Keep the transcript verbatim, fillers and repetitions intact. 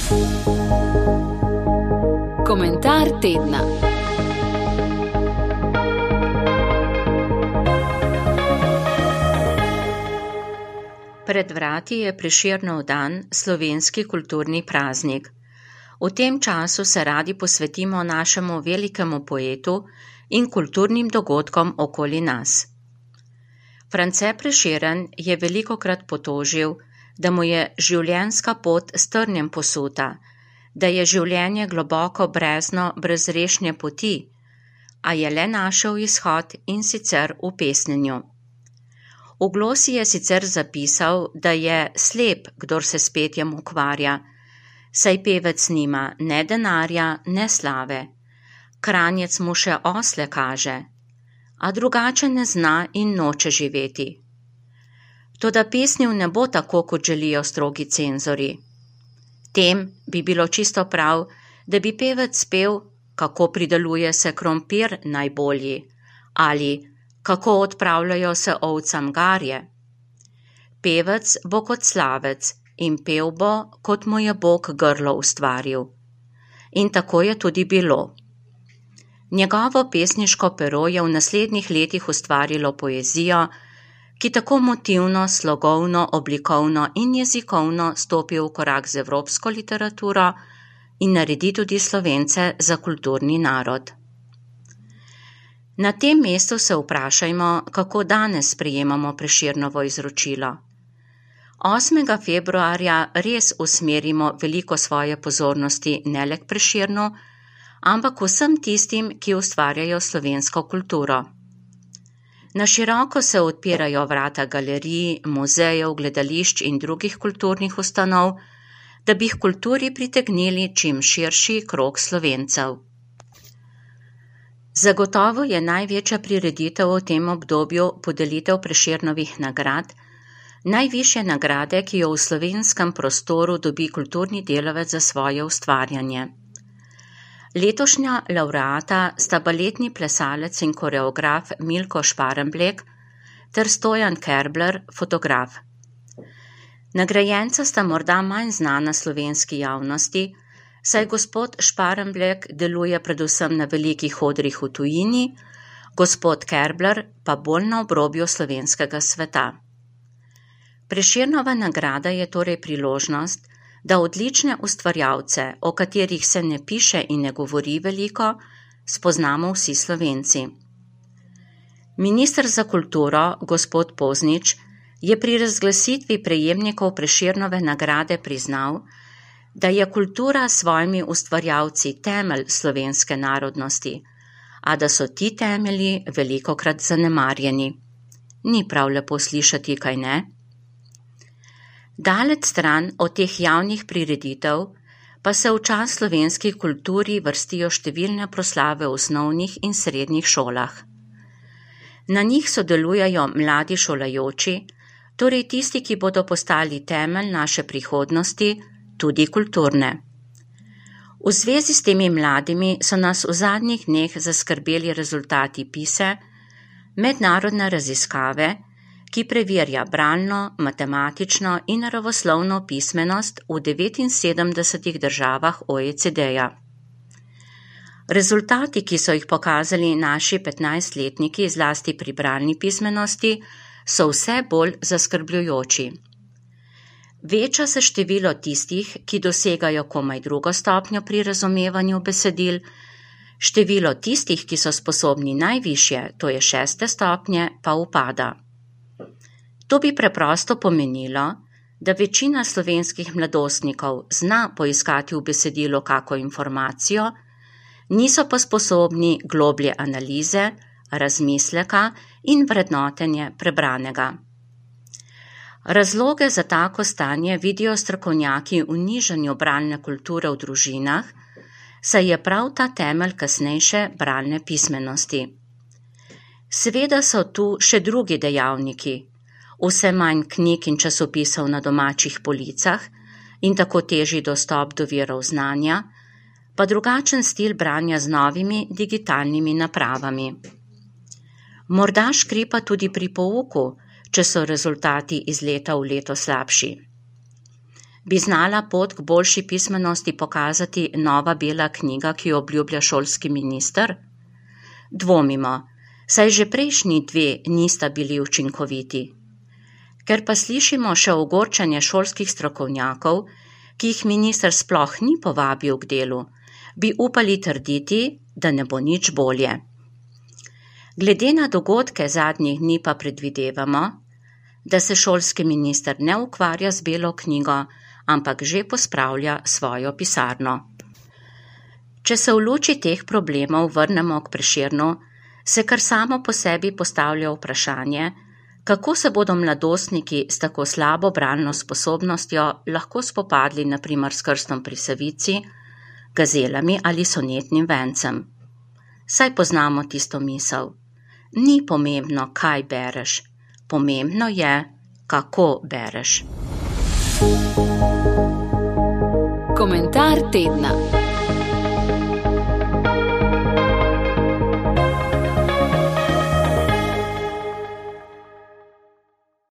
Komentar tedna. Pred vrati je Prešernov dan, slovenski kulturni praznik. V tem času se radi posvetimo našemu velikemu poetu in kulturnim dogodkom okoli nas. France Prešeren je velikokrat potožil, da mu je življenjska pot s trnjem posuta, da je življenje globoko brezno brez rešne poti, a je le našel izhod in sicer v pesnjenju. V glosi je sicer zapisal, da je slep, kdor se s petjem ukvarja, saj pevec nima ne denarja, ne slave, kranjec mu še osle kaže, a drugače ne zna in noče živeti. Toda pesnil ne bo tako, kot želijo strogi cenzori. Tem bi bilo čisto prav, da bi pevec pel, kako prideluje se krompir najbolji, ali kako odpravljajo se ovcam garje. Pevec bo kot slavec in pel bo, kot mu je Bog grlo ustvaril. In tako je tudi bilo. Njegovo pesniško pero je v naslednjih letih ustvarilo poezijo, ki tako motivno, slogovno, oblikovno in jezikovno stopi v korak z evropsko literaturo in naredi tudi Slovence za kulturni narod. Na tem mestu se vprašajmo, kako danes sprejemamo Prešernovo izročilo. osmega februarja res usmerimo veliko svoje pozornosti ne le k Prešernu, ampak vsem tistim, ki ustvarjajo slovensko kulturo. Na široko se odpirajo vrata galerij, muzejev, gledališč in drugih kulturnih ustanov, da bi k kulturi pritegnili čim širši krog Slovencev. Zagotovo je največja prireditev v tem obdobju podelitev Prešernovih nagrad, najvišje nagrade, ki jo v slovenskem prostoru dobi kulturni delavec za svoje ustvarjanje. Letošnja lavreata sta baletni plesalec in koreograf Milko Šparemblek ter Stojan Kerbler, fotograf. Nagrajenca sta morda manj znana slovenski javnosti, saj gospod Šparemblek deluje predvsem na velikih odrih v tujini, gospod Kerbler pa bolj na obrobju slovenskega sveta. Prešernova nagrada je torej priložnost, da odlične ustvarjalce, o katerih se ne piše in ne govori veliko, spoznamo vsi Slovenci. Minister za kulturo, gospod Poznič, je pri razglasitvi prejemnikov Prešernove nagrade priznal, da je kultura s svojimi ustvarjalci temelj slovenske narodnosti, a da so ti temelji velikokrat zanemarjeni. Ni prav lepo slišati, kaj ne? Daleč stran od teh javnih prireditev pa se v čas slovenski kulturi vrstijo številne proslave v osnovnih in srednjih šolah. Na njih sodelujejo mladi šolajoči, torej tisti, ki bodo postali temelj naše prihodnosti, tudi kulturne. V zvezi s temi mladimi so nas v zadnjih dneh zaskrbeli rezultati PISE, mednarodne raziskave, ki preverja bralno, matematično in naravoslovno pismenost v devetinsedemdesetih državah O E C D-ja. Rezultati, ki so jih pokazali naši petnajstletniki zlasti pri bralni pismenosti, so vse bolj zaskrbljujoči. Veča se število tistih, ki dosegajo komaj drugo stopnjo pri razumevanju besedil, število tistih, ki so sposobni najvišje, to je šeste stopnje, pa upada. To bi preprosto pomenilo, da večina slovenskih mladostnikov zna poiskati v besedilu kako informacijo, niso pa sposobni globlje analize, razmisleka in vrednotenje prebranega. Razloge za tako stanje vidijo strokovnjaki v nižanju bralne kulture v družinah, saj je prav ta temelj kasnejše bralne pismenosti. Seveda so tu še drugi dejavniki, vse manj knjig in časopisov na domačih policah in tako težji dostop do virov znanja, pa drugačen stil branja z novimi digitalnimi napravami. Morda škripa tudi pri pouku, če so rezultati iz leta v leto slabši. Bi znala pot k boljši pismenosti pokazati nova bela knjiga, ki jo obljublja šolski minister? Dvomimo, saj že prejšnji dve nista bili učinkoviti. Ker pa slišimo še ogorčenje šolskih strokovnjakov, ki jih minister sploh ni povabil k delu, bi upali trditi, da ne bo nič bolje. Glede na dogodke zadnjih dni pa predvidevamo, da se šolski minister ne ukvarja z belo knjigo, ampak že pospravlja svojo pisarno. Če se v luči teh problemov vrnemo k Prešernu, se kar samo po sebi postavlja vprašanje, kako se bodo mladostniki s tako slabo bralno sposobnostjo lahko spopadli na primer s Krstom pri Savici, gazelami ali sonetnim vencem. Saj poznamo tisto misel. Ni pomembno, kaj bereš, pomembno je, kako bereš. Komentar tedna.